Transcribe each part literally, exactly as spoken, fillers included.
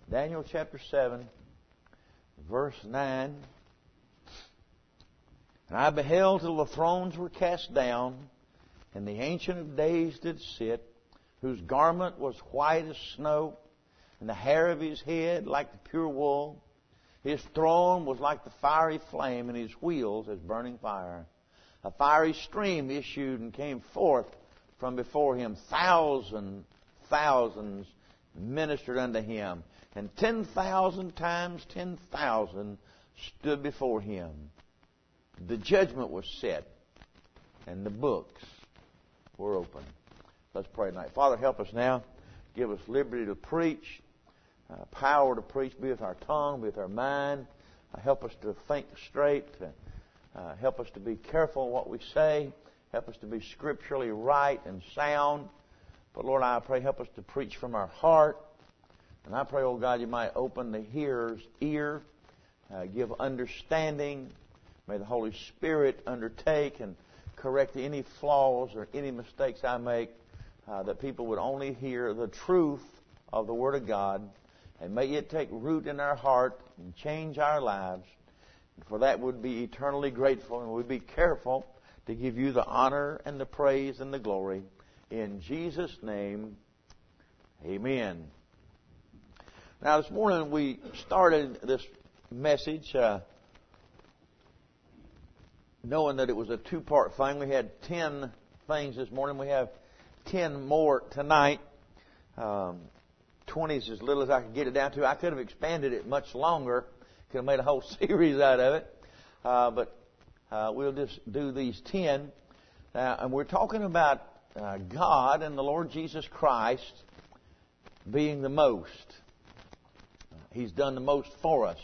Daniel chapter seven, verse nine. And I beheld till the thrones were cast down, and the Ancient of Days did sit, whose garment was white as snow, and the hair of his head like the pure wool. His throne was like the fiery flame, and his wheels as burning fire. A fiery stream issued and came forth from before him. Thousand thousands ministered unto him, and ten thousand times ten thousand stood before him. The judgment was set, and the books were open. Let's pray tonight. Father, help us now. Give us liberty to preach, uh, power to preach. Be with our tongue, be with our mind. Uh, help us to think straight. Uh, uh, help us to be careful in what we say. Help us to be scripturally right and sound. But Lord, I pray, help us to preach from our heart. And I pray, oh God, you might open the hearer's ear, uh, give understanding. May the Holy Spirit undertake and correct any flaws or any mistakes I make, uh, that people would only hear the truth of the Word of God. And may it take root in our heart and change our lives. And for that we'd be eternally grateful, and we'd be careful to give you the honor and the praise and the glory. In Jesus' name, amen. Now, this morning we started this message uh, knowing that it was a two-part thing. We had ten things this morning. We have ten more tonight. Um, twenty is as little as I could get it down to. I could have expanded it much longer. Could have made a whole series out of it. Uh, but uh, we'll just do these ten. Uh, and we're talking about uh, God and the Lord Jesus Christ being the most. He's done the most for us.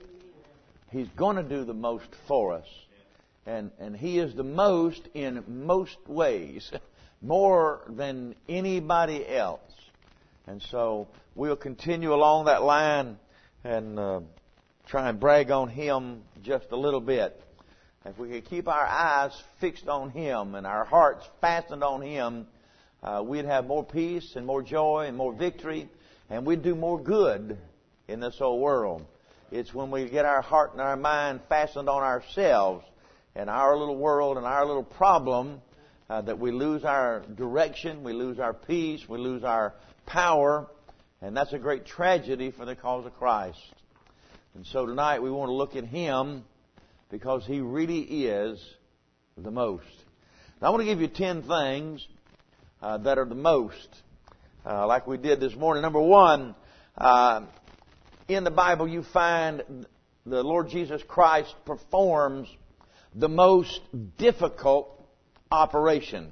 He's going to do the most for us. And and He is the most in most ways, more than anybody else. And so we'll continue along that line and uh, try and brag on Him just a little bit. If we could keep our eyes fixed on Him and our hearts fastened on Him, uh, we'd have more peace and more joy and more victory, and we'd do more good in this old world. It's when we get our heart and our mind fastened on ourselves and our little world and our little problem uh, that we lose our direction, we lose our peace, we lose our power, and that's a great tragedy for the cause of Christ. And so tonight we want to look at Him because He really is the most. Now I want to give you ten things uh, that are the most, uh, like we did this morning. Number one, uh, in the Bible you find the Lord Jesus Christ performs the most difficult operation.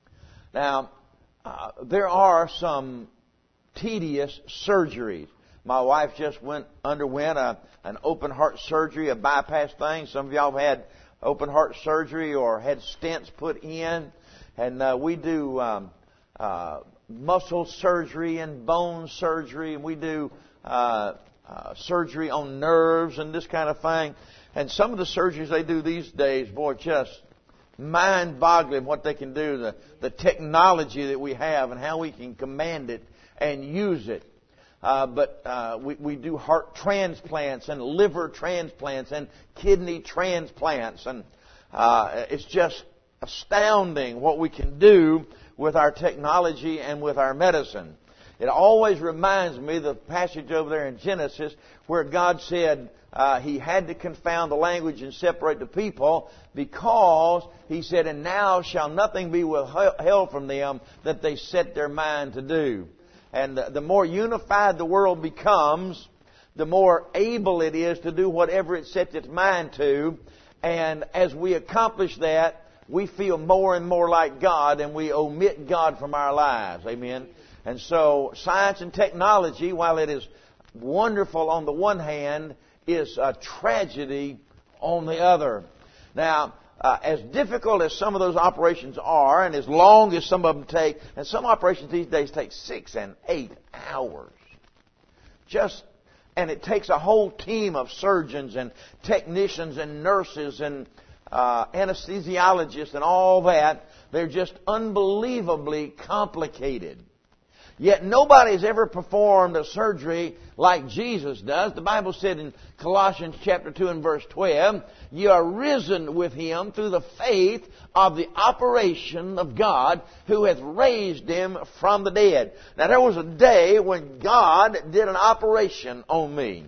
Now, uh, there are some tedious surgeries. My wife just went underwent a, an open heart surgery, a bypass thing. Some of y'all have had open heart surgery or had stents put in. And uh, we do um, uh, muscle surgery and bone surgery, and we do uh, uh, surgery on nerves and this kind of thing. And some of the surgeries they do these days, boy, just mind-boggling what they can do, the, the technology that we have and how we can command it and use it. Uh, but uh, we, we do heart transplants and liver transplants and kidney transplants. And uh, it's just astounding what we can do with our technology and with our medicine. It always reminds me of the passage over there in Genesis where God said uh, He had to confound the language and separate the people because He said, and now shall nothing be withheld from them that they set their mind to do. And the more unified the world becomes, the more able it is to do whatever it sets its mind to. And as we accomplish that, we feel more and more like God, and we omit God from our lives. Amen. And so science and technology, while it is wonderful on the one hand, is a tragedy on the other. Now, uh, as difficult as some of those operations are, and as long as some of them take, and some operations these days take six and eight hours. Just, and it takes a whole team of surgeons and technicians and nurses and uh, anesthesiologists and all that. They're just unbelievably complicated. Yet nobody has ever performed a surgery like Jesus does. The Bible said in Colossians chapter two and verse twelve, "You are risen with Him through the faith of the operation of God who hath raised Him from the dead." Now there was a day when God did an operation on me.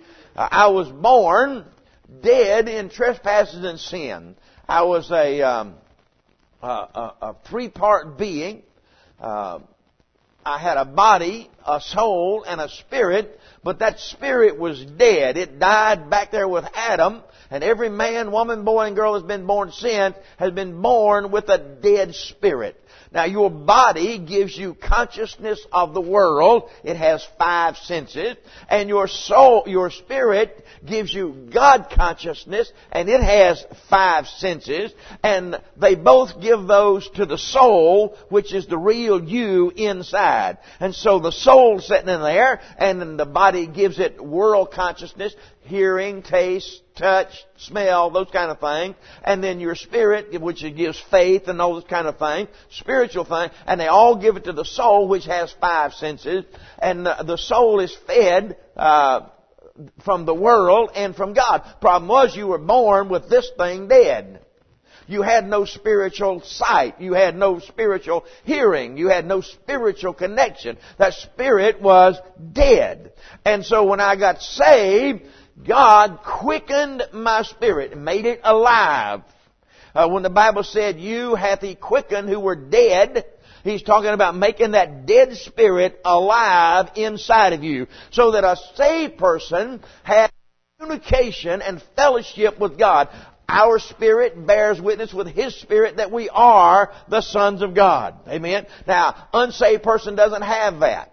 I was born dead in trespasses and sin. I was a, um, a, a, a three-part being. Uh, I had a body, a soul, and a spirit, but that spirit was dead. It died back there with Adam, and every man, woman, boy, and girl that's been born since has been born with a dead spirit. Now, your body gives you consciousness of the world. It has five senses. And your soul, your spirit gives you God consciousness, and it has five senses. And they both give those to the soul, which is the real you inside. And so the soul's sitting in there, and then the body gives it world consciousness, hearing, taste, touch, smell, those kind of things. And then your spirit, which gives faith and all those kind of things, spiritual things. And they all give it to the soul, which has five senses. And the, the soul is fed uh, from the world and from God. Problem was, you were born with this thing dead. You had no spiritual sight. You had no spiritual hearing. You had no spiritual connection. That spirit was dead. And so when I got saved, God quickened my spirit and made it alive. Uh, when the Bible said, "You hath He quickened who were dead," He's talking about making that dead spirit alive inside of you. So that a saved person has communication and fellowship with God. Our spirit bears witness with His spirit that we are the sons of God. Amen. Now, unsaved person doesn't have that.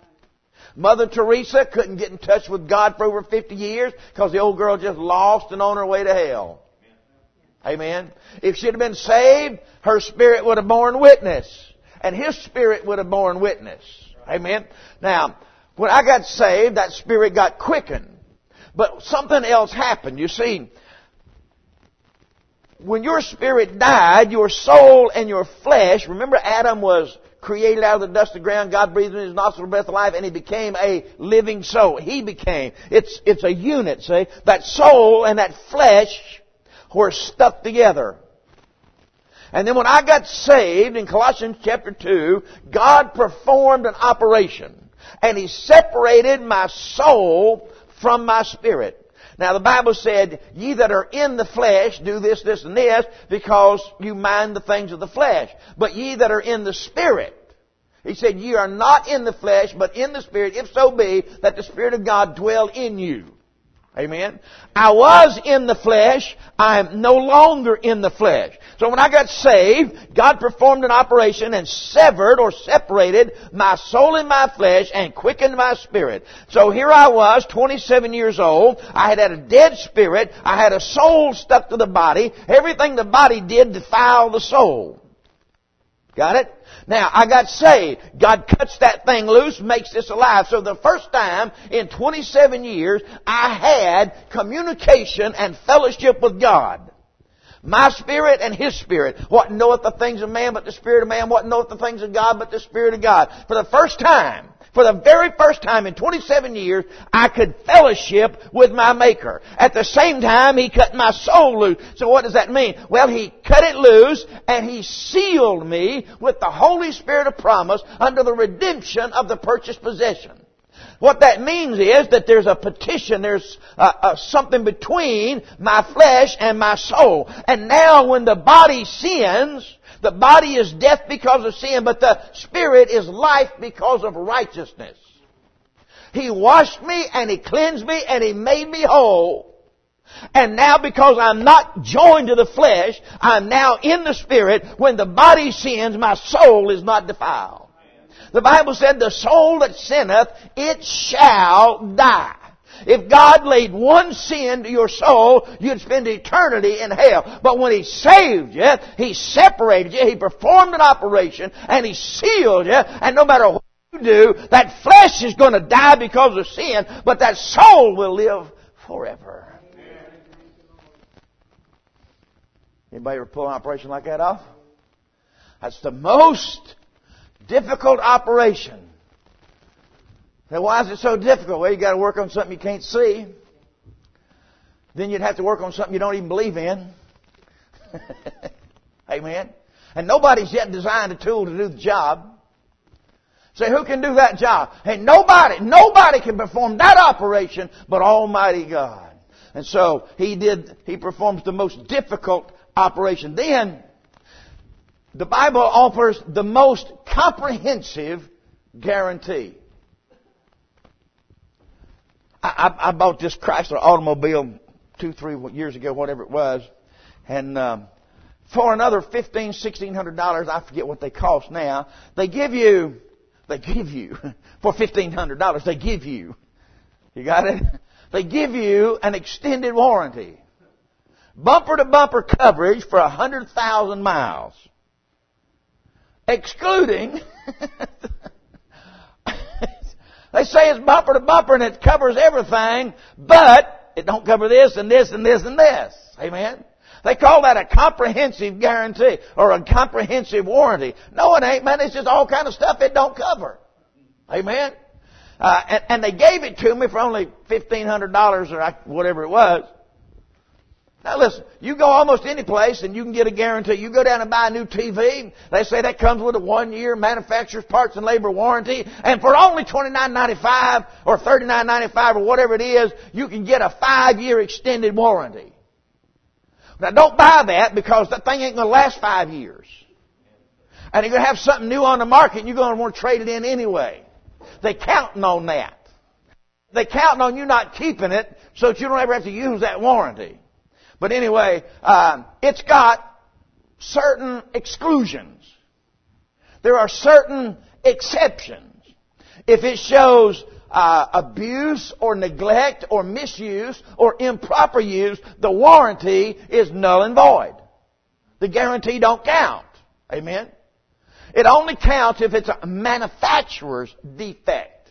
Mother Teresa couldn't get in touch with God for over fifty years because the old girl just lost and on her way to hell. Amen. If she'd have been saved, her spirit would have borne witness. And his spirit would have borne witness. Amen. Now, when I got saved, that spirit got quickened. But something else happened. You see, when your spirit died, your soul and your flesh, remember Adam was created out of the dust of the ground, God breathed in his nostril the breath of life, and he became a living soul. He became. It's, it's a unit, see? That soul and that flesh were stuck together. And then when I got saved in Colossians chapter two, God performed an operation. And He separated my soul from my spirit. Now the Bible said, "Ye that are in the flesh do this, this, and this, because you mind the things of the flesh. But ye that are in the Spirit," He said, "ye are not in the flesh, but in the Spirit, if so be that the Spirit of God dwell in you." Amen. I was in the flesh. I am no longer in the flesh. So when I got saved, God performed an operation and severed or separated my soul and my flesh and quickened my spirit. So here I was, twenty-seven years old. I had had a dead spirit. I had a soul stuck to the body. Everything the body did defiled the soul. Got it? Now, I got saved. God cuts that thing loose, makes this alive. So the first time in twenty-seven years, I had communication and fellowship with God. My spirit and His spirit. What knoweth the things of man but the spirit of man? What knoweth the things of God but the spirit of God? For the first time, for the very first time in twenty-seven years, I could fellowship with my Maker. At the same time, He cut my soul loose. So what does that mean? Well, He cut it loose and He sealed me with the Holy Spirit of promise under the redemption of the purchased possession. What that means is that there's a petition, there's uh, uh, something between my flesh and my soul. And now when the body sins, the body is death because of sin, but the spirit is life because of righteousness. He washed me and He cleansed me and He made me whole. And now because I'm not joined to the flesh, I'm now in the spirit. When the body sins, my soul is not defiled. The Bible said, "The soul that sinneth, it shall die." If God laid one sin to your soul, you'd spend eternity in hell. But when He saved you, He separated you, He performed an operation, and He sealed you, and no matter what you do, that flesh is going to die because of sin, but that soul will live forever. Anybody ever pull an operation like that off? That's the most difficult operation Say, why is it so difficult? Well, you got to work on something you can't see. Then you'd have to work on something you don't even believe in. Amen. And nobody's yet designed a tool to do the job. Say, who can do that job? Hey, nobody, nobody can perform that operation but Almighty God. And so He did, He performs the most difficult operation. Then, the Bible offers the most comprehensive guarantee. I, I, I bought this Chrysler automobile two, three years ago, whatever it was, and um, for another fifteen, sixteen hundred dollars, I forget what they cost now. They give you, they give you for fifteen hundred dollars. They give you, you got it? They give you an extended warranty, bumper to bumper coverage for a hundred thousand miles, excluding. They say it's bumper to bumper and it covers everything, but it don't cover this and this and this and this. Amen? They call that a comprehensive guarantee or a comprehensive warranty. No, it ain't, man. It's just all kind of stuff it don't cover. Amen? Uh, and, and they gave it to me for only fifteen hundred dollars or whatever it was. Now listen, you go almost any place and you can get a guarantee. You go down and buy a new T V. They say that comes with a one-year manufacturer's parts and labor warranty. And for only twenty-nine ninety-five or thirty-nine ninety-five or whatever it is, you can get a five-year extended warranty. Now don't buy that because that thing ain't going to last five years. And you're going to have something new on the market and you're going to want to trade it in anyway. They're counting on that. They're counting on you not keeping it so that you don't ever have to use that warranty. But anyway, uh, it's got certain exclusions. There are certain exceptions. If it shows uh, abuse or neglect or misuse or improper use, the warranty is null and void. The guarantee don't count. Amen? It only counts if it's a manufacturer's defect.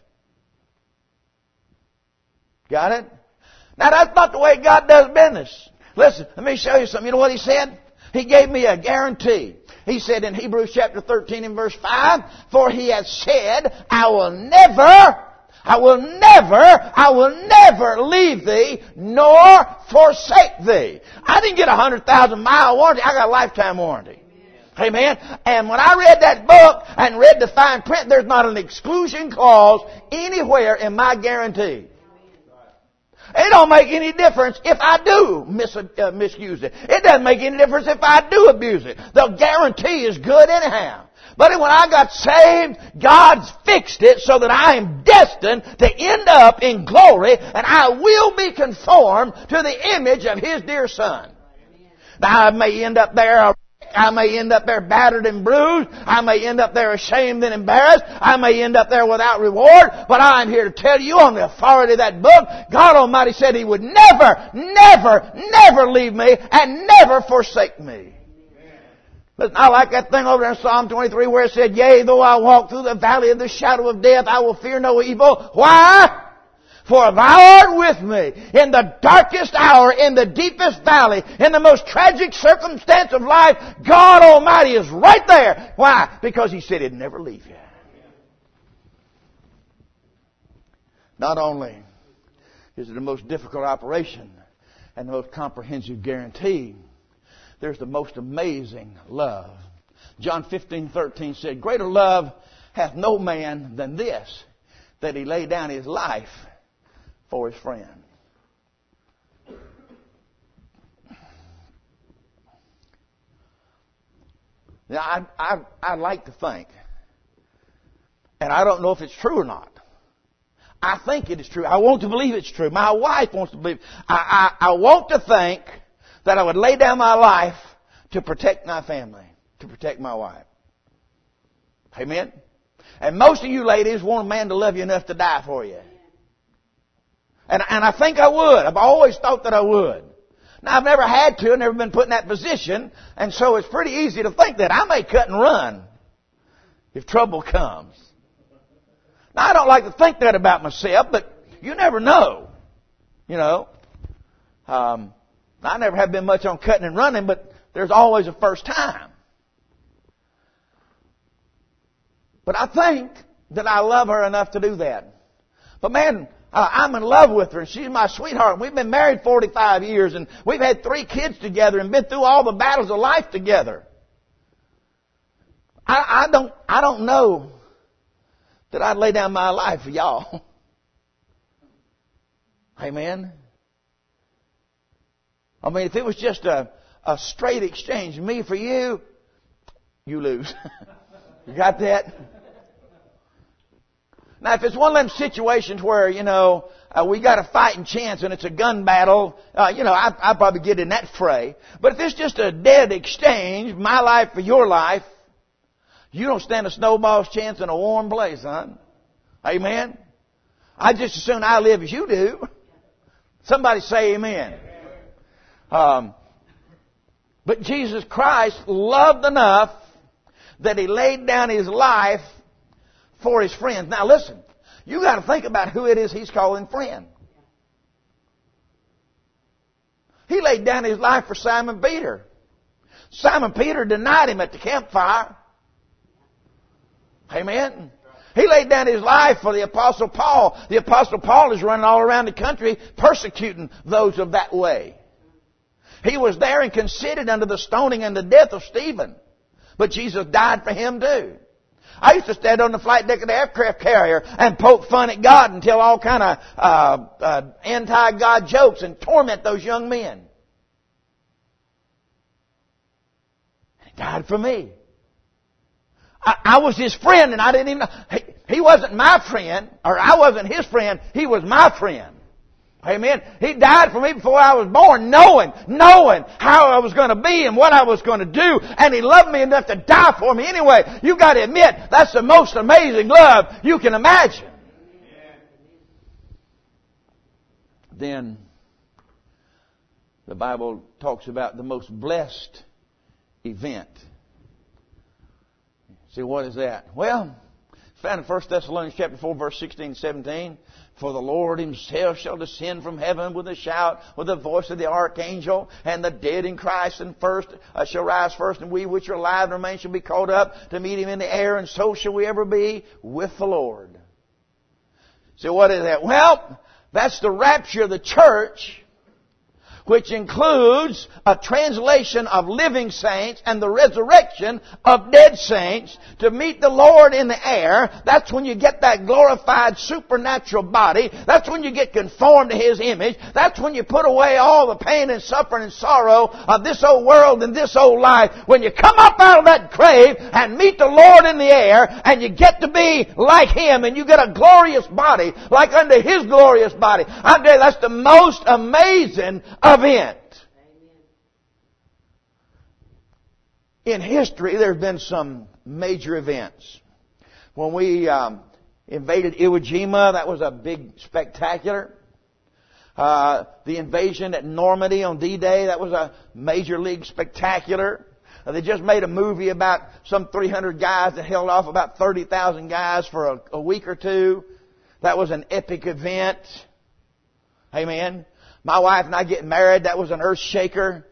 Got it? Now that's not the way God does business. Listen, let me show you something. You know what He said? He gave me a guarantee. He said in Hebrews chapter thirteen and verse five, for He has said, I will never, I will never, I will never leave thee nor forsake thee. I didn't get a hundred thousand mile warranty. I got a lifetime warranty. Amen. And when I read that book and read the fine print, there's not an exclusion clause anywhere in my guarantee. It don't make any difference if I do mis- uh, misuse it. It doesn't make any difference if I do abuse it. The guarantee is good anyhow. But when I got saved, God's fixed it so that I am destined to end up in glory and I will be conformed to the image of His dear Son. Now I may end up there I may end up there battered and bruised. I may end up there ashamed and embarrassed. I may end up there without reward. But I'm here to tell you on the authority of that book, God Almighty said He would never, never, never leave me and never forsake me. Listen, I like that thing over there in Psalm twenty-three where it said, yea, though I walk through the valley of the shadow of death, I will fear no evil. Why? For Thou art with me in the darkest hour, in the deepest valley, in the most tragic circumstance of life. God Almighty is right there. Why? Because He said He'd never leave you. Not only is it the most difficult operation and the most comprehensive guarantee, there's the most amazing love. John fifteen thirteen said, greater love hath no man than this, that he lay down his life for his friend. Now, I, I, I like to think, and I don't know if it's true or not. I think it is true. I want to believe it's true. My wife wants to believe. I, I, I want to think that I would lay down my life to protect my family, to protect my wife. Amen? And most of you ladies want a man to love you enough to die for you. And, and I think I would. I've always thought that I would. Now, I've never had to, never been put in that position, and so it's pretty easy to think that I may cut and run if trouble comes. Now, I don't like to think that about myself, but you never know. You know, um, I never have been much on cutting and running, but there's always a first time. But I think that I love her enough to do that. But man, uh, I'm in love with her, and she's my sweetheart. We've been married forty-five years, and we've had three kids together and been through all the battles of life together. I, I don't, I don't know that I'd lay down my life for y'all. Amen. I mean, if it was just a, a straight exchange, me for you, you lose. You got that? Now, if it's one of them situations where, you know, uh, we got a fighting chance and it's a gun battle, uh, you know, I, I'd probably get in that fray. But if it's just a dead exchange, my life for your life, you don't stand a snowball's chance in a warm place, son. Amen? I just as soon I live as you do. Somebody say amen. Um, but Jesus Christ loved enough that He laid down His life for His friends. Now listen, you got to think about who it is He's calling friend. He laid down His life for Simon Peter. Simon Peter denied Him at the campfire. Amen. He laid down His life for the Apostle Paul. The Apostle Paul is running all around the country persecuting those of that way. He was there and considered under the stoning and the death of Stephen. But Jesus died for him too. I used to stand on the flight deck of the aircraft carrier and poke fun at God and tell all kind of uh, uh, anti-God jokes and torment those young men. He died for me. I, I was His friend, and I didn't even know. He, he wasn't my friend, or I wasn't His friend. He was my friend. Amen. He died for me before I was born, knowing, knowing how I was going to be and what I was going to do. And He loved me enough to die for me anyway. You got to admit, that's the most amazing love you can imagine. Then, the Bible talks about the most blessed event. See, what is that? Well, it's found in First Thessalonians chapter four, verse sixteen and seventeen. For the Lord Himself shall descend from heaven with a shout, with the voice of the archangel, and the dead in Christ and first uh, shall rise first, and we which are alive and remain shall be caught up to meet Him in the air, and so shall we ever be with the Lord. So what is that? Well, that's the rapture of the church, which includes a translation of living saints and the resurrection of dead saints to meet the Lord in the air. That's when you get that glorified supernatural body. That's when you get conformed to His image. That's when you put away all the pain and suffering and sorrow of this old world and this old life. When you come up out of that grave and meet the Lord in the air, and you get to be like Him, and you get a glorious body like unto His glorious body. I tell you, that's the most amazing event. In history, there have been some major events. When we um, invaded Iwo Jima, that was a big spectacular. Uh, the invasion at Normandy on D-Day, that was a major league spectacular. Uh, they just made a movie about some three hundred guys that held off about thirty thousand guys for a, a week or two. That was an epic event. Amen. My wife and I getting married, that was an earth shaker.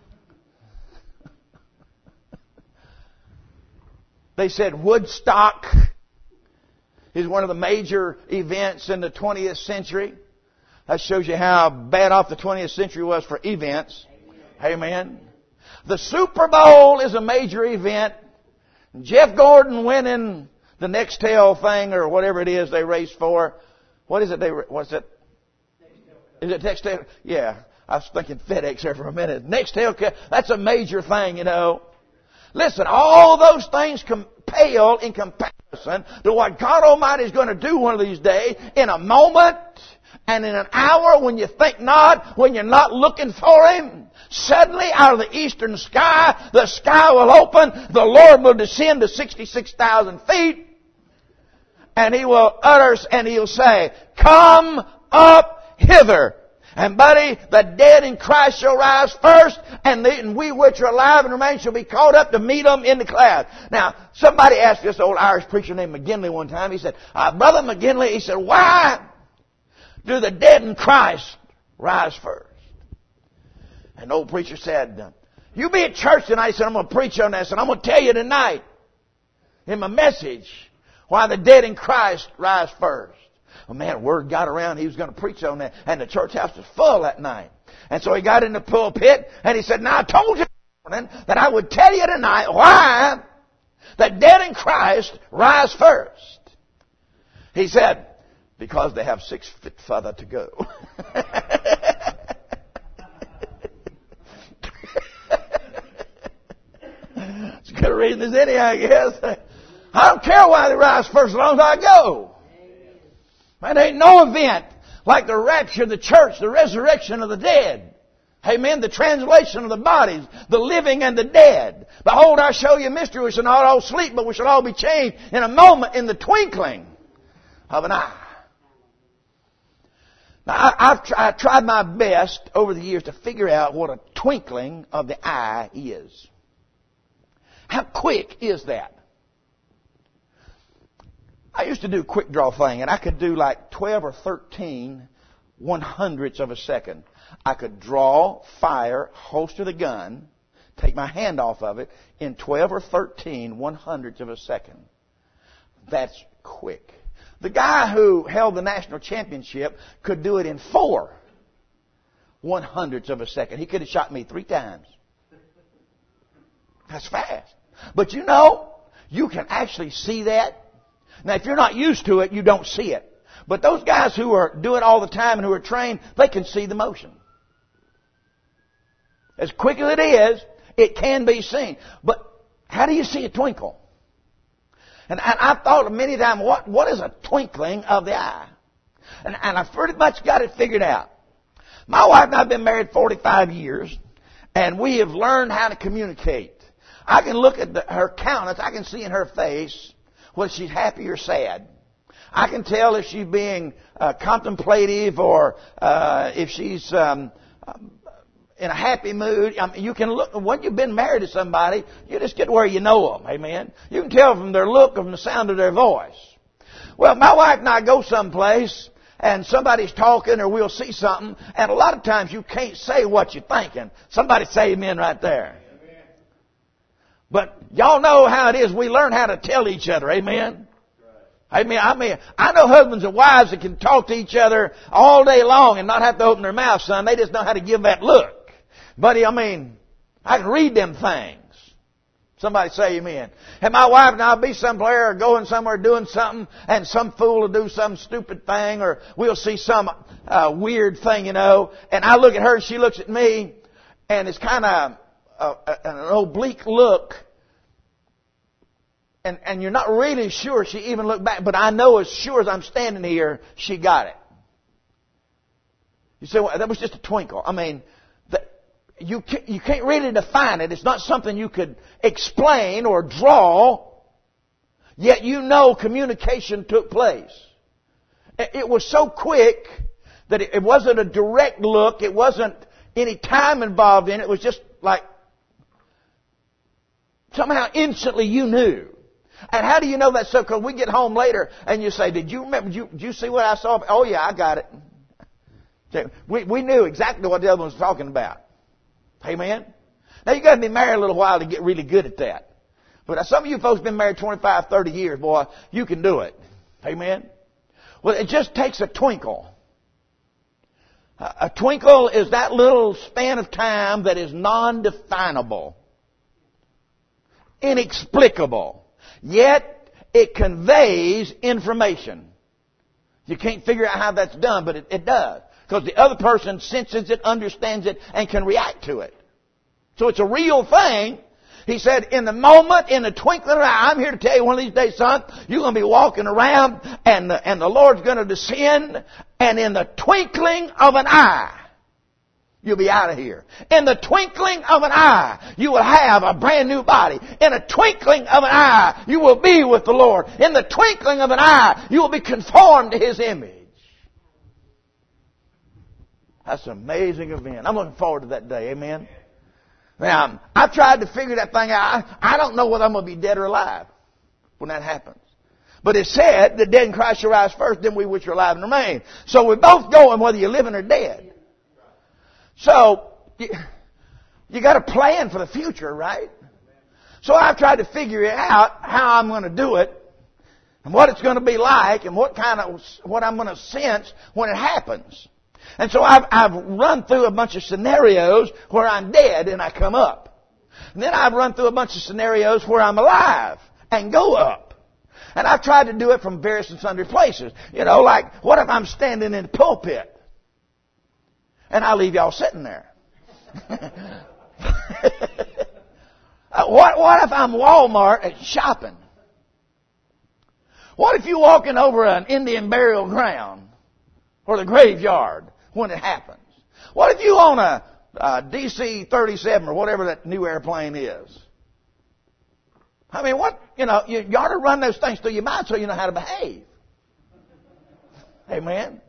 They said Woodstock is one of the major events in the twentieth century. That shows you how bad off the twentieth century was for events. Amen. The Super Bowl is a major event. Jeff Gordon winning the Nextel thing or whatever it is they raced for. What is it? They what's it? Is it Nextel? Yeah, I was thinking FedEx there for a minute. Nextel, that's a major thing, you know. Listen, all those things com- pale in comparison to what God Almighty is going to do one of these days in a moment and in an hour when you think not, when you're not looking for Him. Suddenly, out of the eastern sky, the sky will open, the Lord will descend to sixty-six thousand feet, and He will utter, and He'll say, "Come up hither." And buddy, the dead in Christ shall rise first, and, the, and we which are alive and remain shall be caught up to meet them in the clouds. Now, somebody asked this old Irish preacher named McGinley one time. He said, uh, Brother McGinley, he said, why do the dead in Christ rise first? And the old preacher said, you be at church tonight. He said, I'm going to preach on this, and I'm going to tell you tonight in my message why the dead in Christ rise first. Well, man, word got around he was going to preach on that, and the church house was full that night. And so he got in the pulpit, and he said, now I told you this morning that I would tell you tonight why the dead in Christ rise first. He said, because they have six feet further to go. It's good reading as any, I guess. I don't care why they rise first as long as I go. Man, there ain't no event like the rapture of the church, the resurrection of the dead. Amen. The translation of the bodies, the living and the dead. Behold, I show you a mystery. We shall not all sleep, but we shall all be changed in a moment, in the twinkling of an eye. Now, I, I've tried, I tried my best over the years to figure out what a twinkling of the eye is. How quick is that? I used to do a quick draw thing, and I could do like twelve or thirteen one hundredths of a second. I could draw, fire, holster the gun, take my hand off of it in twelve or thirteen one hundredths of a second. That's quick. The guy who held the national championship could do it in four one hundredths of a second. He could have shot me three times. That's fast. But you know, you can actually see that. Now, if you're not used to it, you don't see it. But those guys who are do it all the time and who are trained, they can see the motion. As quick as it is, it can be seen. But how do you see a twinkle? And, and I've thought many times, what, what is a twinkling of the eye? And, and I've pretty much got it figured out. My wife and I have been married forty-five years, and we have learned how to communicate. I can look at the, her countenance. I can see in her face whether she's happy or sad. I can tell if she's being uh, contemplative or uh, if she's um, in a happy mood. I mean, you can look, when you've been married to somebody, you just get where you know them. Amen. You can tell from their look, from the sound of their voice. Well, my wife and I go someplace and somebody's talking or we'll see something, and a lot of times you can't say what you're thinking. Somebody say amen right there. But y'all know how it is. We learn how to tell each other. Amen. Right. Amen. I mean, I know husbands and wives that can talk to each other all day long and not have to open their mouth, son. They just know how to give that look. Buddy, I mean, I can read them things. Somebody say amen. And my wife and I will be somewhere or going somewhere doing something, and some fool will do some stupid thing, or we'll see some uh, weird thing, you know, and I look at her and she looks at me, and it's kind of Uh, an oblique look, and, and you're not really sure she even looked back, but I know as sure as I'm standing here, she got it. You say, well, that was just a twinkle. I mean, the, you, can't, you can't really define it. It's not something you could explain or draw, yet you know communication took place. It, it was so quick that it, it wasn't a direct look. It wasn't any time involved in it. It was just like, somehow instantly you knew. And how do you know that stuff? Because we get home later and you say, did you remember, did you, did you see what I saw? Oh yeah, I got it. We, we knew exactly what the other one was talking about. Amen? Now you got to be married a little while to get really good at that. But some of you folks have been married twenty-five, thirty years, boy, you can do it. Amen? Well, it just takes a twinkle. A twinkle is that little span of time that is non-definable, inexplicable, yet it conveys information. You can't figure out how that's done, but it, it does. Because the other person senses it, understands it, and can react to it. So it's a real thing. He said, in the moment, in the twinkling of an eye, I'm here to tell you one of these days, son, you're going to be walking around, and the, and the Lord's going to descend, and in the twinkling of an eye, you'll be out of here. In the twinkling of an eye, you will have a brand new body. In a twinkling of an eye, you will be with the Lord. In the twinkling of an eye, you will be conformed to His image. That's an amazing event. I'm looking forward to that day. Amen. Now, I've tried to figure that thing out. I, I don't know whether I'm going to be dead or alive when that happens. But it said, the dead in Christ shall rise first, then we which are alive and remain. So we're both going whether you're living or dead. So, you, you got to plan for the future, right? So I've tried to figure it out how I'm going to do it. and what it's going to be like and what kind of, what I'm going to sense when it happens. And so I've, I've run through a bunch of scenarios where I'm dead and I come up. And then I've run through a bunch of scenarios where I'm alive and go up. And I've tried to do it from various and sundry places. You know, like, what if I'm standing in the pulpit? And I leave y'all sitting there. what, what if I'm Walmart at shopping? What if you're walking over an Indian burial ground or the graveyard when it happens? What if you own a, a D C thirty-seven or whatever that new airplane is? I mean, what, you know, you, you ought to run those things through your mind so you know how to behave. Amen.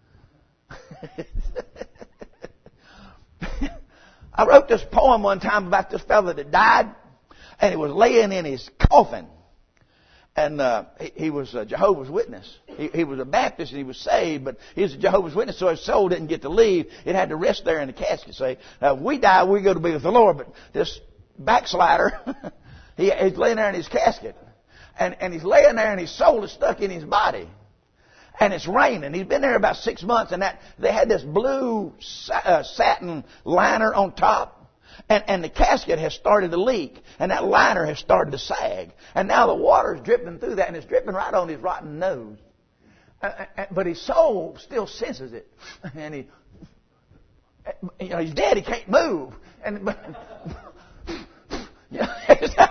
I wrote this poem one time about this fellow that died, and he was laying in his coffin. And uh, he, he was a Jehovah's Witness. He, he was a Baptist and he was saved, but he was a Jehovah's Witness, so his soul didn't get to leave. It had to rest there in the casket. Say, uh, we die, we go to be with the Lord. But this backslider, he, he's laying there in his casket, and, and he's laying there, and his soul is stuck in his body. And it's raining. He's been there about six months, and that they had this blue uh, satin liner on top. And, and the casket has started to leak, and that liner has started to sag. And now the water is dripping through that, and it's dripping right on his rotten nose. Uh, uh, but his soul still senses it. And he, you know, he's dead, he can't move. And, but, you know,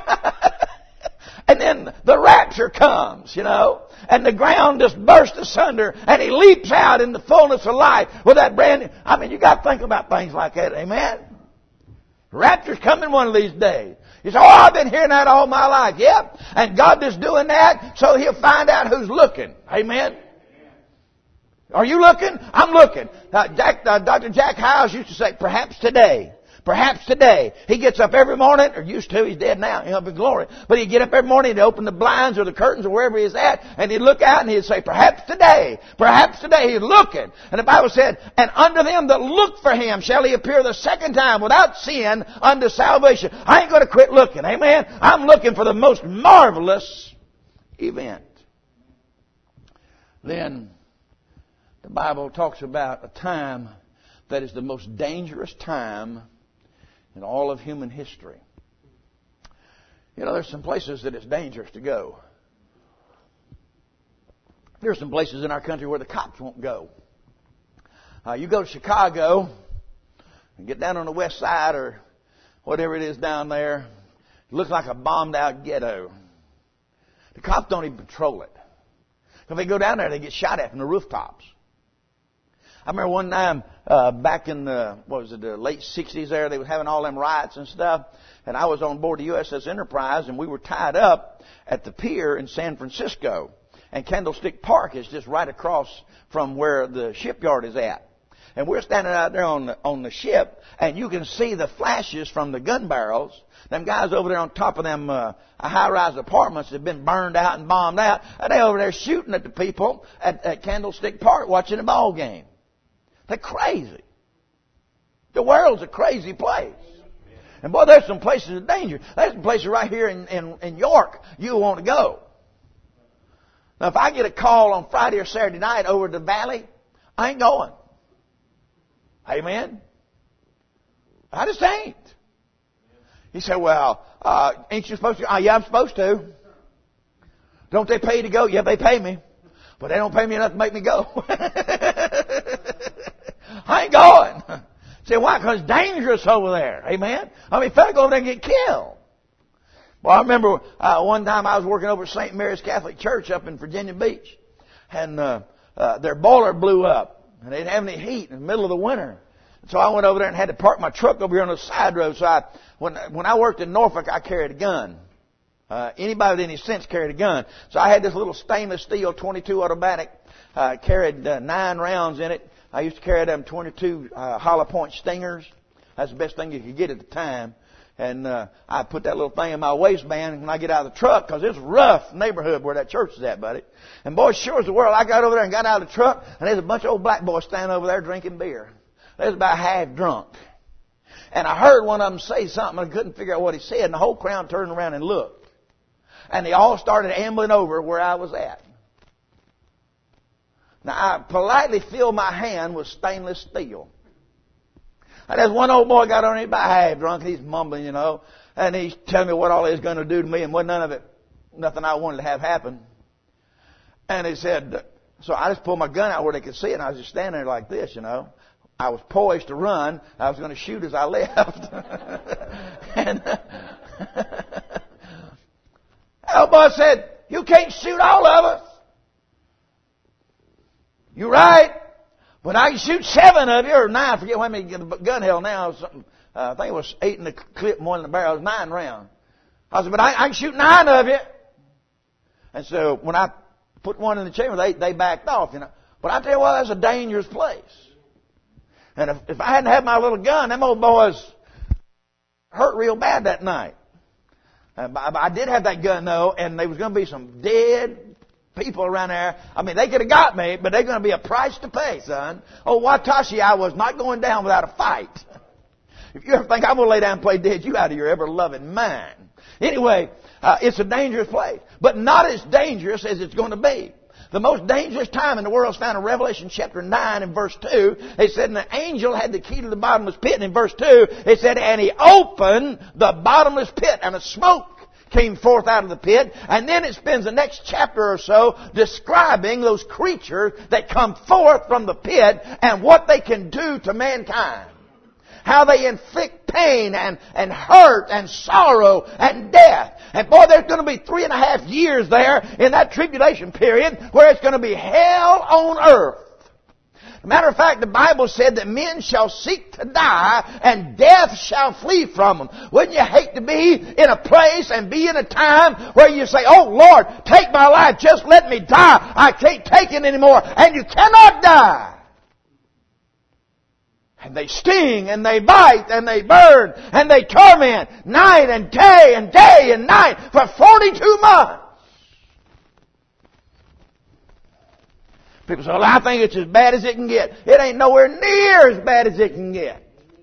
and then the rapture comes, you know, and the ground just bursts asunder, and he leaps out in the fullness of life with that brand new. I mean, you got to think about things like that, amen? Rapture's coming one of these days. You say, oh, I've been hearing that all my life. Yep. And God is doing that so He'll find out who's looking. Amen. Are you looking? I'm looking. Uh, Jack, uh, Doctor Jack Hyles used to say, perhaps today. Perhaps today. He gets up every morning, or used to, he's dead now, he's up in glory. But he'd get up every morning, he'd open the blinds or the curtains or wherever he's at, and he'd look out and he'd say, perhaps today, perhaps today. He's looking. And the Bible said, and unto them that look for Him shall He appear the second time without sin unto salvation. I ain't going to quit looking. Amen. I'm looking for the most marvelous event. Then the Bible talks about a time that is the most dangerous time in all of human history. You know, there's some places that it's dangerous to go. There's some places in our country where the cops won't go. Uh, you go to Chicago and get down on the west side or whatever it is down there, it looks like a bombed out ghetto. The cops don't even patrol it. If they go down there, they get shot at from the rooftops. I remember one time uh, back in the, what was it, the late sixties there, they were having all them riots and stuff. And I was on board the U S S Enterprise, and we were tied up at the pier in San Francisco. And Candlestick Park is just right across from where the shipyard is at. And we're standing out there on the, on the ship, and you can see the flashes from the gun barrels. Them guys over there on top of them uh, high-rise apartments that have been burned out and bombed out, and they over there shooting at the people at, at Candlestick Park watching a ball game. They're crazy. The world's a crazy place. And boy, there's some places of danger. There's some places right here in, in, in York you want to go. Now, if I get a call on Friday or Saturday night over the valley, I ain't going. Amen? I just ain't. He said, well, uh, ain't you supposed to? Oh, yeah, I'm supposed to. Don't they pay you to go? Yeah, they pay me. But they don't pay me enough to make me go. I ain't going. Say, why? Because it's dangerous over there. Amen? I mean, if I go over there and get killed. Well, I remember uh, one time I was working over at Saint Mary's Catholic Church up in Virginia Beach. And uh, uh, their boiler blew up. And they didn't have any heat in the middle of the winter. So I went over there and had to park my truck over here on the side road. So I, when, when I worked in Norfolk, I carried a gun. Uh, anybody with any sense carried a gun. So I had this little stainless steel twenty-two automatic, uh, carried uh, nine rounds in it. I used to carry them twenty-two uh, hollow point Stingers. That's the best thing you could get at the time. And uh, I put that little thing in my waistband when I get out of the truck, because it's a rough neighborhood where that church is at, buddy. And boy, sure as the world, I got over there and got out of the truck, and there's a bunch of old black boys standing over there drinking beer. They was about half drunk. And I heard one of them say something, and I couldn't figure out what he said, and the whole crowd turned around and looked. and they all started ambling over where I was at. Now, I politely filled my hand with stainless steel. And as one old boy got on it about half drunk, he's mumbling, you know, and he's telling me what all he's going to do to me, and wasn't none of it, nothing I wanted to have happen. And he said, so I just pulled my gun out where they could see it, and I was just standing there like this, you know. I was poised to run. I was going to shoot as I left. And old boy said, you can't shoot all of us. You're right. But I can shoot seven of you, or nine. I forget how many gun held now. Something, uh, I think it was eight in the clip, one in the barrel. It was nine rounds. I said, but I, I can shoot nine of you. And so when I put one in the chamber, they, they backed off, you know. But I tell you what, that's a dangerous place. And if, if I hadn't had my little gun, them old boys hurt real bad that night. Uh, I, I did have that gun, though, and there was going to be some dead people around there. I mean, they could have got me, but they're going to be a price to pay, son. Oh, Watashi, I was not going down without a fight. If you ever think I'm going to lay down and play dead, you out of your ever-loving mind. Anyway, uh, it's a dangerous place, but not as dangerous as it's going to be. The most dangerous time in the world is found in Revelation chapter nine and verse two. It said, and the angel had the key to the bottomless pit. And in verse two, it said, and he opened the bottomless pit, and a smoke came forth out of the pit. And then it spends the next chapter or so describing those creatures that come forth from the pit and what they can do to mankind. How they inflict pain and, and hurt and sorrow and death. And boy, there's going to be three and a half years there in that tribulation period where it's going to be hell on earth. As a matter of fact, the Bible said that men shall seek to die and death shall flee from them. Wouldn't you hate to be in a place and be in a time where you say, oh Lord, take my life, just let me die. I can't take it anymore. And you cannot die. And they sting, and they bite, and they burn, and they torment night and day and day and night for forty-two months. People say, well, I think it's as bad as it can get. It ain't nowhere near as bad as it can get.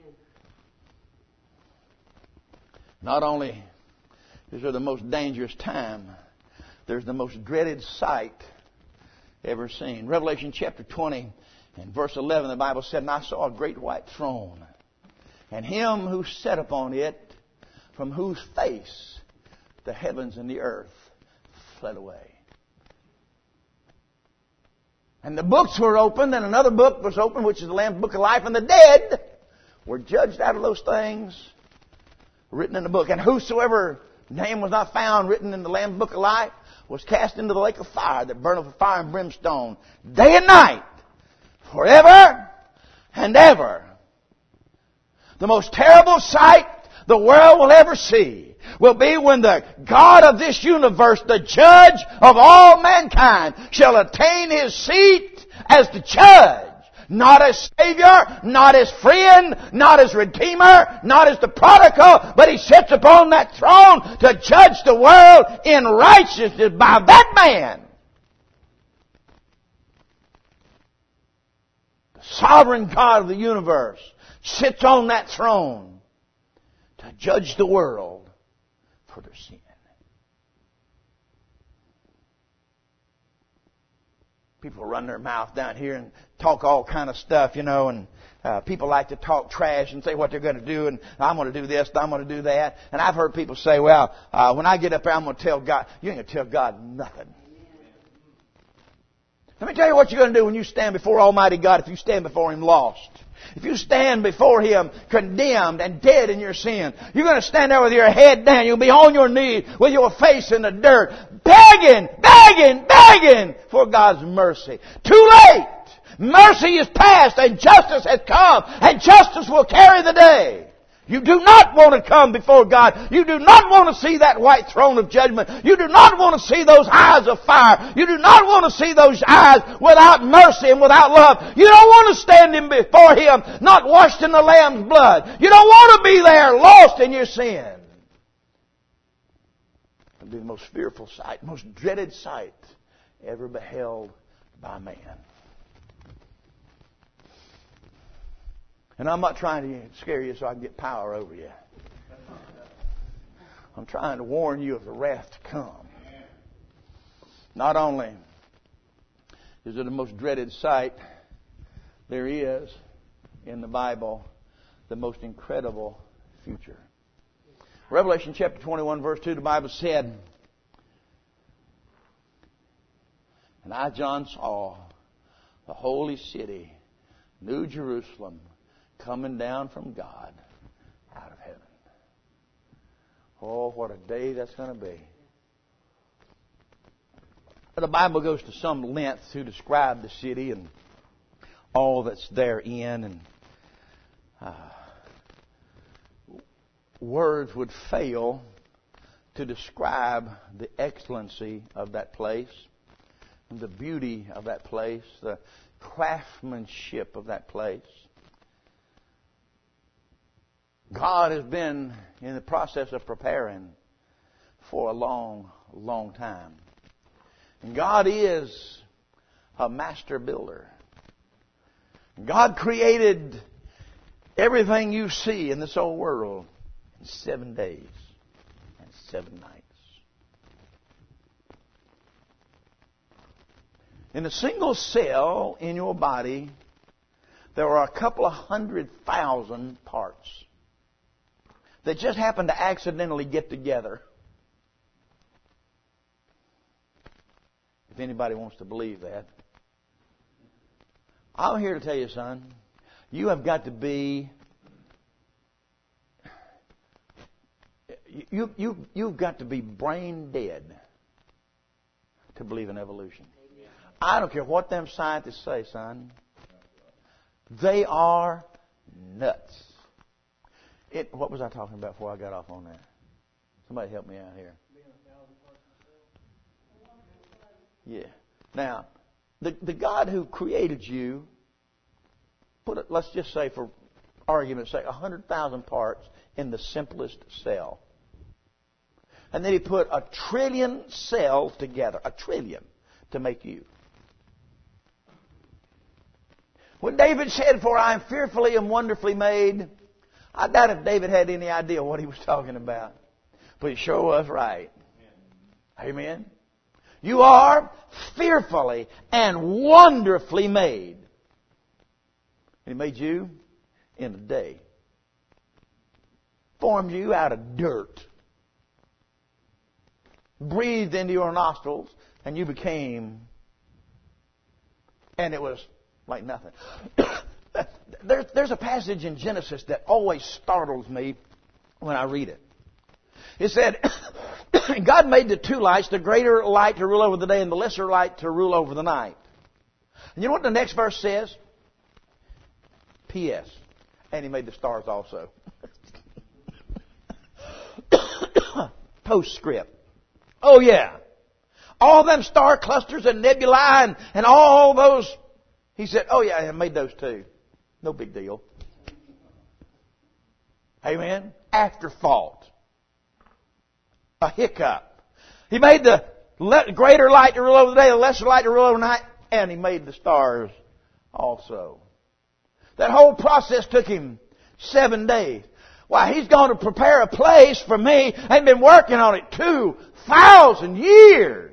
Not only is there the most dangerous time, there's the most dreaded sight ever seen. Revelation chapter twenty. In verse eleven, the Bible said, and I saw a great white throne, and him who sat upon it, from whose face the heavens and the earth fled away. And the books were opened, and another book was opened, which is the Lamb's Book of Life, and the dead were judged out of those things written in the book. And whosoever name was not found written in the Lamb's Book of Life was cast into the lake of fire that burneth with fire and brimstone, day and night. Forever and ever. The most terrible sight the world will ever see will be when the God of this universe, the judge of all mankind, shall attain His seat as the judge. Not as Savior, not as friend, not as Redeemer, not as the prodigal, but He sits upon that throne to judge the world in righteousness by that man. Sovereign God of the universe sits on that throne to judge the world for their sin. People run their mouth down here and talk all kind of stuff, you know, and uh, people like to talk trash and say what they're going to do, and I'm going to do this, I'm going to do that. And I've heard people say, well, uh, when I get up there, I'm going to tell God. You ain't going to tell God nothing. Let me tell you what you're going to do when you stand before Almighty God if you stand before Him lost. If you stand before Him condemned and dead in your sin, you're going to stand there with your head down. You'll be on your knees with your face in the dirt, begging, begging, begging for God's mercy. Too late! Mercy is past and justice has come, and justice will carry the day. You do not want to come before God. You do not want to see that white throne of judgment. You do not want to see those eyes of fire. You do not want to see those eyes without mercy and without love. You don't want to stand in before Him not washed in the Lamb's blood. You don't want to be there lost in your sin. It'll be the most fearful sight, most dreaded sight ever beheld by man. And I'm not trying to scare you so I can get power over you. I'm trying to warn you of the wrath to come. Not only is it the most dreaded sight there is in the Bible, the most incredible future. Revelation chapter twenty-one, verse two, the Bible said, "And I, John, saw the holy city, New Jerusalem, coming down from God out of heaven." Oh, what a day that's going to be. The Bible goes to some length to describe the city and all that's therein, and uh, words would fail to describe the excellency of that place, and the beauty of that place, the craftsmanship of that place. God has been in the process of preparing for a long, long time. And God is a master builder. God created everything you see in this whole world in seven days and seven nights. In a single cell in your body, there are a couple of hundred thousand parts that just happen to accidentally get together. If anybody wants to believe that. I'm here to tell you, son, you have got to be, you, you, you've got to be brain dead to believe in evolution. I don't care what them scientists say, son. They are nuts. It, what was I talking about before I got off on that? Somebody help me out here. Yeah. Now, the the God who created you, put it, let's just say for argument's sake, a hundred thousand parts in the simplest cell, and then He put a trillion cells together, a trillion, to make you. When David said, "For I am fearfully and wonderfully made," I doubt if David had any idea what he was talking about, but he sure was right. Amen. Amen. You are fearfully and wonderfully made. He made you in a day. Formed you out of dirt. Breathed into your nostrils, and you became, and it was like nothing. There's, there's a passage in Genesis that always startles me when I read it. It said, God made the two lights, the greater light to rule over the day and the lesser light to rule over the night. And you know what the next verse says? P S. And He made the stars also. Postscript. Oh yeah. All them star clusters and nebulae and, and all those. He said, oh yeah, I made those too. No big deal. Amen? Afterthought. A hiccup. He made the greater light to rule over the day, the lesser light to rule over the night, and He made the stars also. That whole process took Him seven days. Why, He's going to prepare a place for me and been working on it two thousand years.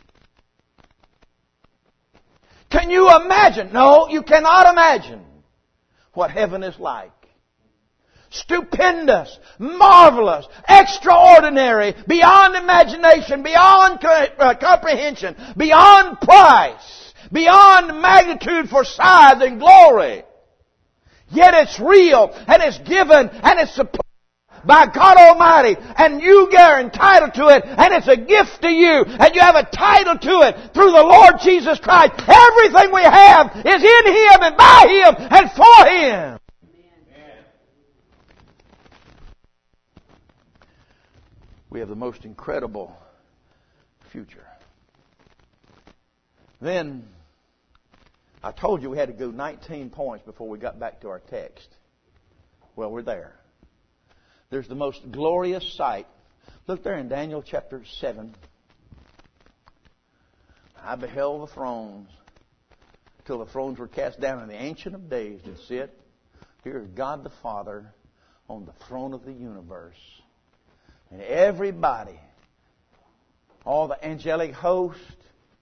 Can you imagine? No, you cannot imagine what heaven is like. Stupendous, marvelous, extraordinary, beyond imagination, beyond uh, comprehension, beyond price, beyond magnitude for size and glory. Yet it's real, and it's given, and it's supplied by God Almighty, and you are entitled to it, and it's a gift to you, and you have a title to it through the Lord Jesus Christ. Everything we have is in Him and by Him and for Him. We have the most incredible future. Then, I told you we had to go nineteen points before we got back to our text. Well, we're there. There's the most glorious sight. Look there in Daniel chapter seven. I beheld the thrones till the thrones were cast down, and the Ancient of Days did sit. Here is God the Father on the throne of the universe. And everybody, all the angelic host,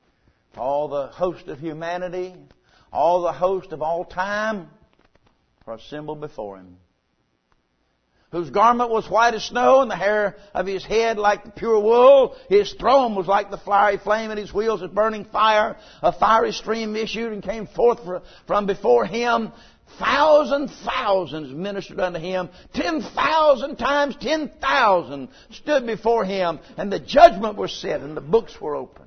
all the host of humanity, all the host of all time are assembled before Him. Whose garment was white as snow, and the hair of His head like the pure wool. His throne was like the fiery flame, and His wheels as burning fire. A fiery stream issued and came forth from before Him. Thousand thousands ministered unto Him. Ten thousand times ten thousand stood before Him. And the judgment was set, and the books were opened.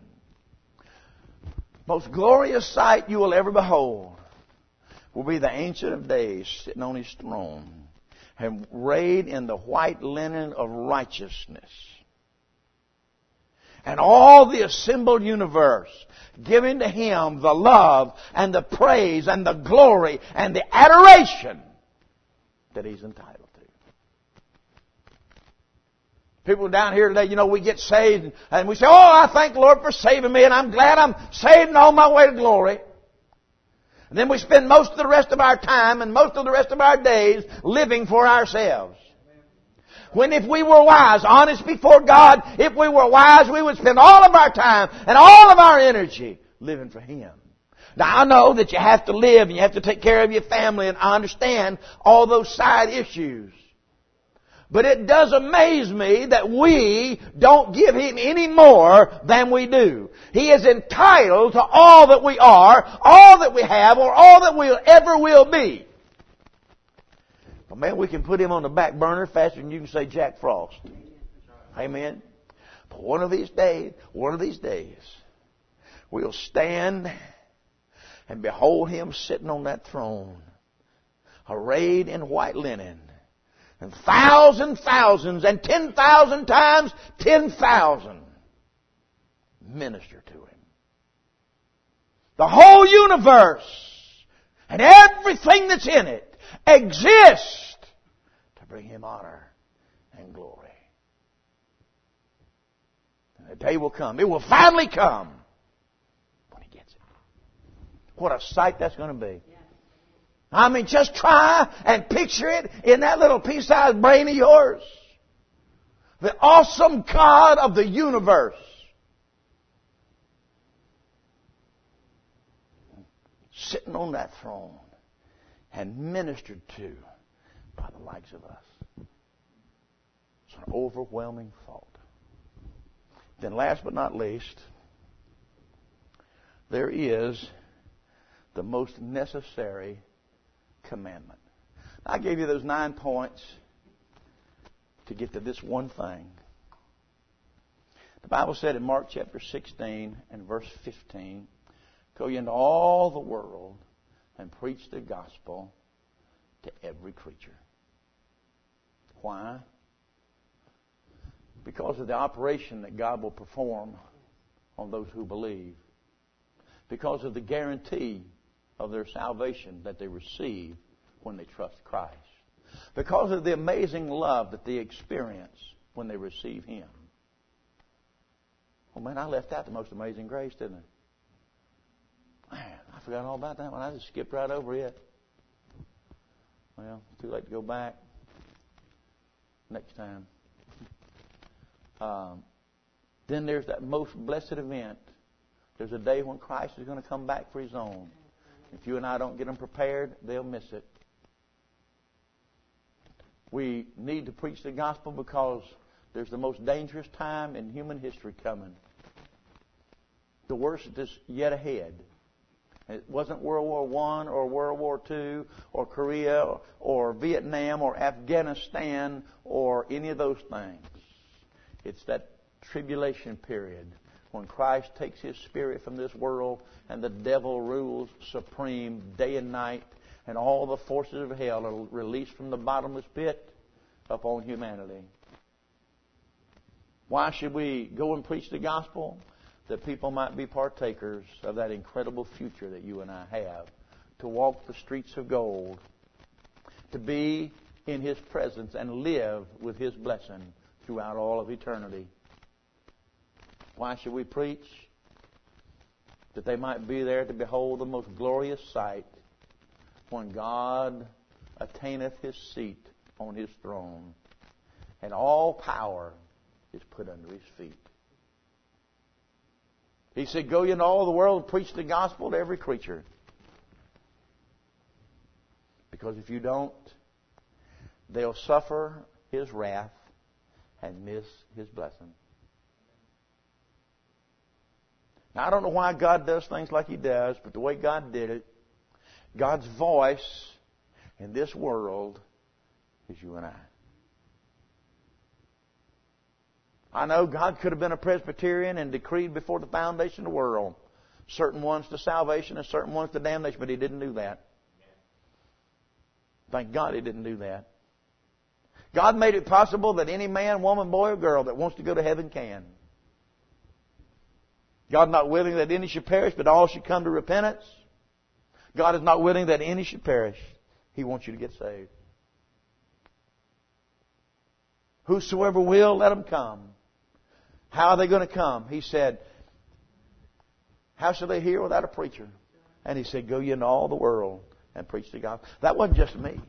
Most glorious sight you will ever behold will be the Ancient of Days sitting on His throne and arrayed in the white linen of righteousness. And all the assembled universe giving to Him the love and the praise and the glory and the adoration that He's entitled to. People down here today, you know, we get saved and we say, oh, I thank the Lord for saving me and I'm glad I'm saved and on my way to glory. And then we spend most of the rest of our time and most of the rest of our days living for ourselves. When if we were wise, honest before God, if we were wise, we would spend all of our time and all of our energy living for Him. Now I know that you have to live and you have to take care of your family, and I understand all those side issues. But it does amaze me that we don't give Him any more than we do. He is entitled to all that we are, all that we have, or all that we ever will be. But man, we can put Him on the back burner faster than you can say Jack Frost. Amen. But one of these days, one of these days, we'll stand and behold Him sitting on that throne, arrayed in white linen. And thousand thousands and ten thousand times ten thousand minister to Him. The whole universe and everything that's in it exists to bring Him honor and glory. And the day will come. It will finally come when He gets it. What a sight that's going to be. I mean, just try and picture it in that little pea-sized brain of yours. The awesome God of the universe sitting on that throne and ministered to by the likes of us. It's an overwhelming thought. Then last but not least, there is the most necessary commandment. I gave you those nine points to get to this one thing. The Bible said in Mark chapter sixteen and verse fifteen, go ye into all the world and preach the gospel to every creature. Why? Because of the operation that God will perform on those who believe. Because of the guarantee of their salvation that they receive when they trust Christ. Because of the amazing love that they experience when they receive Him. Oh man, I left out the most amazing grace, didn't I? Man, I forgot all about that one. I just skipped right over it. Well, too late to go back. Next time. Um, then there's that most blessed event. There's a day when Christ is going to come back for His own. If you and I don't get them prepared, they'll miss it. We need to preach the gospel because there's the most dangerous time in human history coming. The worst is yet ahead. It wasn't World War One or World War Two or Korea or Vietnam or Afghanistan or any of those things. It's that tribulation period when Christ takes His Spirit from this world and the devil rules supreme day and night, and all the forces of hell are released from the bottomless pit upon humanity. Why should we go and preach the gospel? That people might be partakers of that incredible future that you and I have. To walk the streets of gold. To be in His presence and live with His blessing throughout all of eternity. Why should we preach? That they might be there to behold the most glorious sight when God attaineth His seat on His throne and all power is put under His feet. He said, go ye into all the world and preach the gospel to every creature. Because if you don't, they'll suffer His wrath and miss His blessing. Now, I don't know why God does things like He does, but the way God did it, God's voice in this world is you and I. I know God could have been a Presbyterian and decreed before the foundation of the world certain ones to salvation and certain ones to damnation, but He didn't do that. Thank God He didn't do that. God made it possible that any man, woman, boy, or girl that wants to go to heaven can. God is not willing that any should perish, but all should come to repentance. God is not willing that any should perish. He wants you to get saved. Whosoever will, let them come. How are they going to come? He said, how shall they hear without a preacher? And He said, go ye into all the world and preach the gospel. That wasn't just me.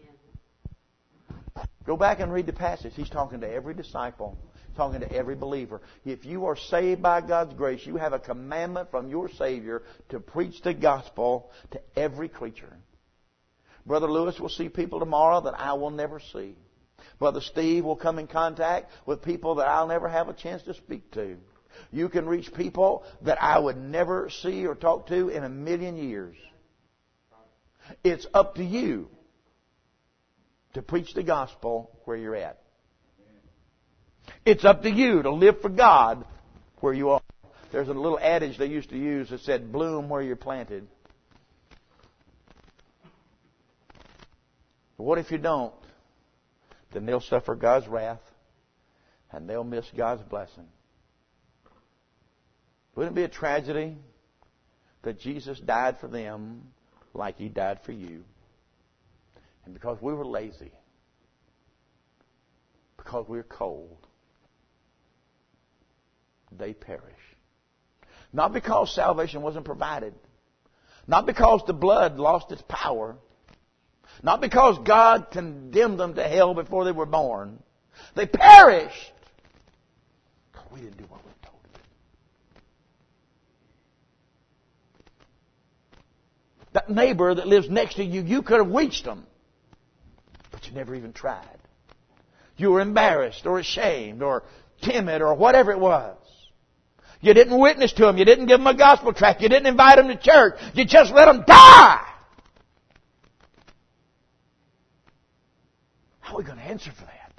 Go back and read the passage. He's talking to every disciple, talking to every believer. If you are saved by God's grace, you have a commandment from your Savior to preach the gospel to every creature. Brother Lewis will see people tomorrow that I will never see. Brother Steve will come in contact with people that I'll never have a chance to speak to. You can reach people that I would never see or talk to in a million years. It's up to you to preach the gospel where you're at. It's up to you to live for God where you are. There's a little adage they used to use that said, bloom where you're planted. But what if you don't? Then they'll suffer God's wrath and they'll miss God's blessing. Wouldn't it be a tragedy that Jesus died for them like He died for you? And because we were lazy, because we were cold, they perish. Not because salvation wasn't provided. Not because the blood lost its power. Not because God condemned them to hell before they were born. They perished because we didn't do what we were told to do. That neighbor that lives next to you, you could have reached them, but you never even tried. You were embarrassed or ashamed or timid or whatever it was. You didn't witness to them. You didn't give them a gospel tract. You didn't invite them to church. You just let them die. How are we going to answer for that?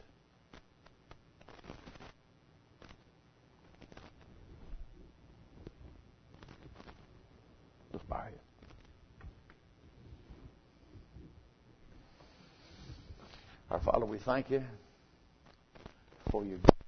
Let's bow it. Our Father, we thank You for Your